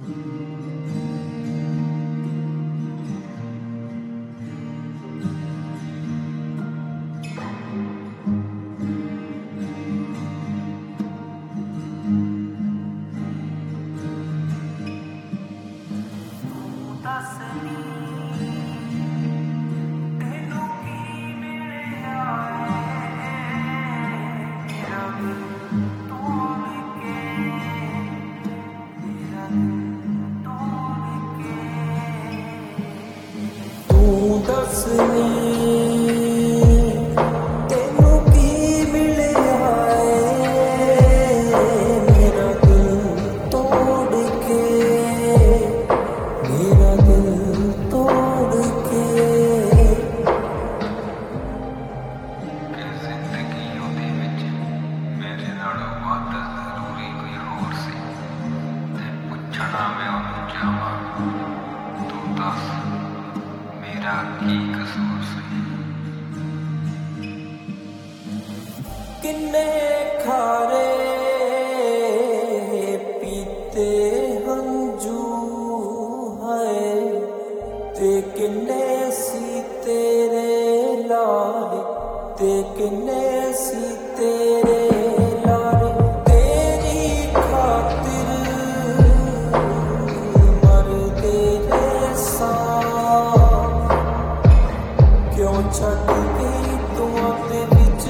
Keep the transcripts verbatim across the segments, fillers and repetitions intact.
किन्ने खारे पीते हंजू है ते किन्ने सी तेरे लारे ते किन्ने सी तेरे लारे तेरी खातिर मर तेरे साथ क्यों छड़ गई तू ते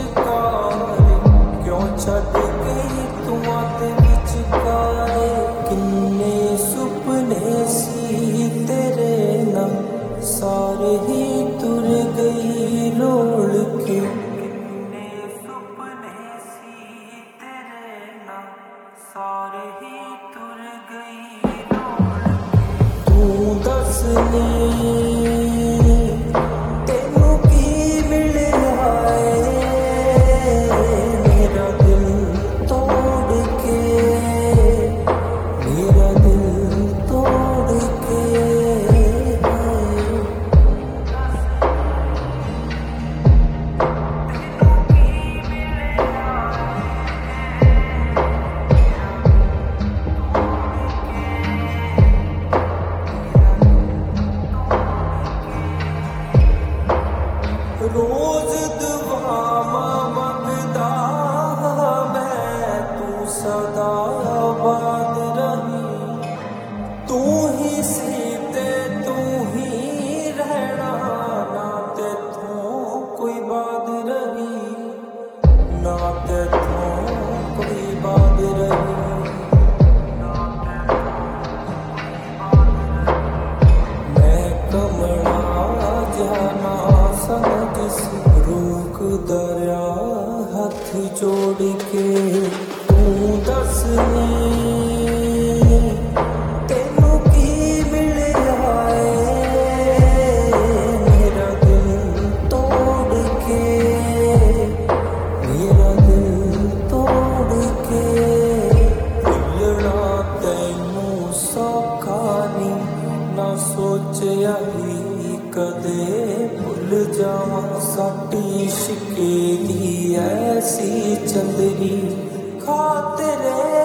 छड़ गई तू ते विचकारे किन्ने सुपने सी तेरे नाल सारे ही तुर गई रोल के किन्ने सुपने सी तेरे नाल सारे ही तुर गई रोल के तू दस नी रोज दुआवा मंगदा मैं तू सदा आबाद रही तू ही सीते तू ही रहना ना तेथों कोई बात रही ना तेथों कोई बात रही मैं कमला जाना रूक दरिया हाथ जोड़ के तू दस तेनू की मिलिया मेरा दिल तोड़ के मेरा दिल तोड़ के भुलना तैनू सौखा नी ना सोचिया ही कदे भुल जावां साडी इश्के दी ऐसी चंदरी खातिरे